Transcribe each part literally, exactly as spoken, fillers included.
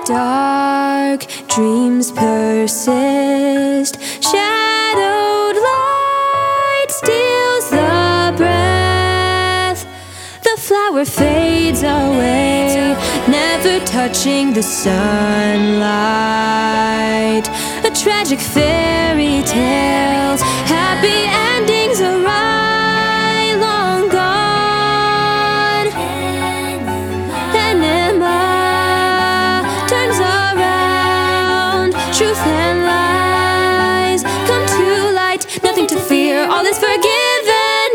dark, dreams persist. Shadowed light steals the breath. The flower fades away, never touching the sunlight. A tragic fairy tale, happy endings arrive, long gone. Enema turns around, truth and lies come to light. Nothing to fear, all is forgiven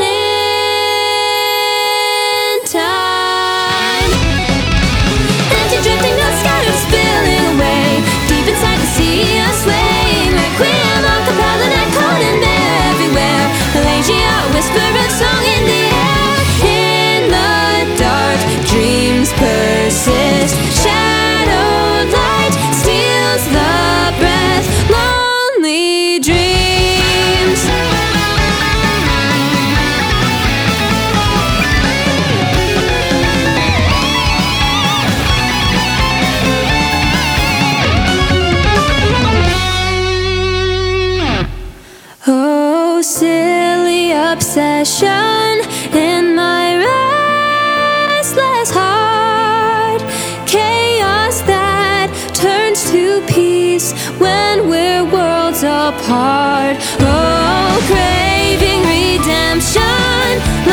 in time. Empty drifting, not scattered, spilling away. Deep inside the sea, a swaying requiem, a cappella and echoed in there everywhere. Pelagia, whisper a song in the air. In the dark, dreams persist. Shadowed light steals the breath. Lonely dreams. Oh, silly obsession in my restless heart. Chaos that turns to peace when we're worlds apart. Oh, craving redemption,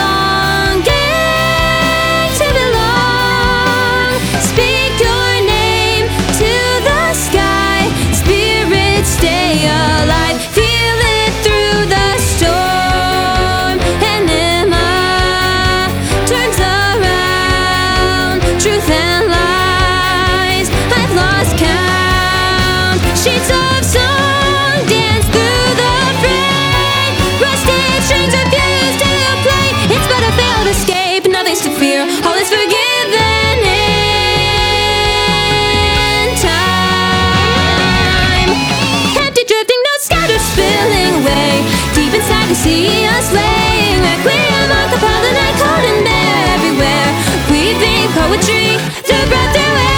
longing to belong. Speak your name to the sky. Spirits stay alive. Feel it through the storm. Enema turns around. Truth and lies, I've lost count. Sheets of song dance through the fray. Rusted strings refuse to play. It's but a failed escape, nothing's to fear. All is forgiven in time. Empty drifting, notes scattered, spilling away. Deep inside the sea, a slaying requiem, a cappella and echoed in there everywhere. Weaving poetry, the breath through air.